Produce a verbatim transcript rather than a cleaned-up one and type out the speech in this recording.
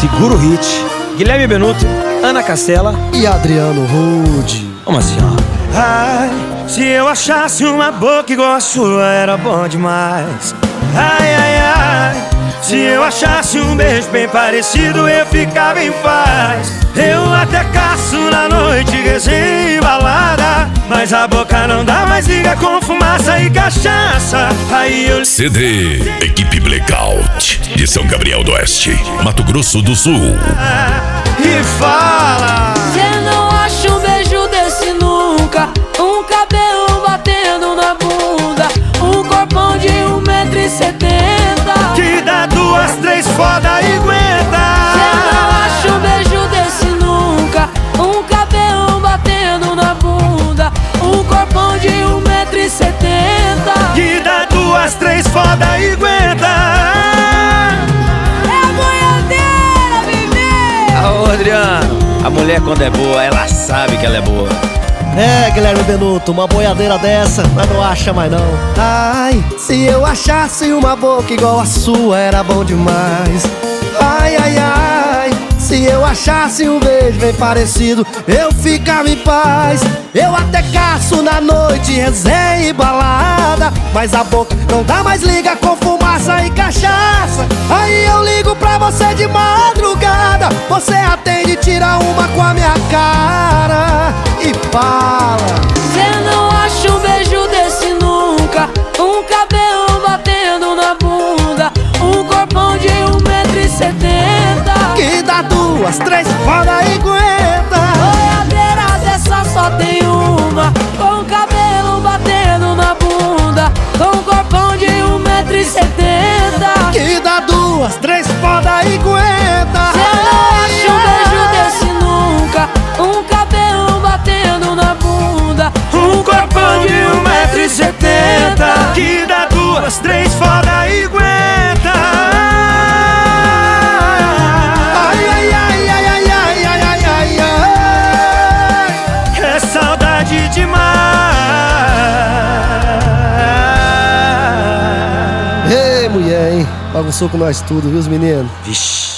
Segura o Hit, Guilherme Benuto, Ana Castela e Adriano Rude. Vamos assim, ó. Ai, se eu achasse uma boca igual a sua, era bom demais. Ai, ai, ai, se eu achasse um beijo bem parecido, eu ficava em paz. Eu até caço na noite, resenha e balada, mas a boca não dá mais, liga com fumaça e cachaça. Aí eu... C D Equipe Blackout de São Gabriel do Oeste, Mato Grosso do Sul. E fala: cê não acha um beijo desse nunca, um cabelo batendo na bunda, um corpão de um metro e setenta, que dá duas, três foda e aguenta. cê não acha um beijo desse nunca, um cabelo batendo na bunda, um corpão de um metro e setenta, que dá duas, três foda e aguenta. Ô Adriano, a mulher quando é boa, ela sabe que ela é boa. É, Guilherme Benuto, uma boiadeira dessa, mas não acha mais não. Ai, se eu achasse uma boca igual a sua, era bom demais. Ai, ai, ai, se eu achasse um beijo bem parecido, eu ficava em paz. Eu até caço na noite, resenha e balada, mas a boca não dá mais, liga com fumaça e cachaça. Aí eu ligo pra você de madrugada, você atende, tira uma com a minha cara e fala: cê não acha um beijo desse nunca, um cabelo batendo na bunda, um corpão de um metro e setenta, que dá duas, três, foda e aguenta. boiadeira dessa só tem uma, com cabelo batendo na bunda, com corpão de um metro e setenta, que dá duas, três, foda e aguenta. cê não acha um beijo desse nunca, um cabelo batendo na bunda, Um corpão de um metro e setenta, que dá duas, três foda e aguenta. Ai, ai, ai, ai, ai, ai, ai, ai, ai, ai. É saudade demais. Ei, mulher, hein? Bagunçou com nós tudo, viu, os meninos? Vixe.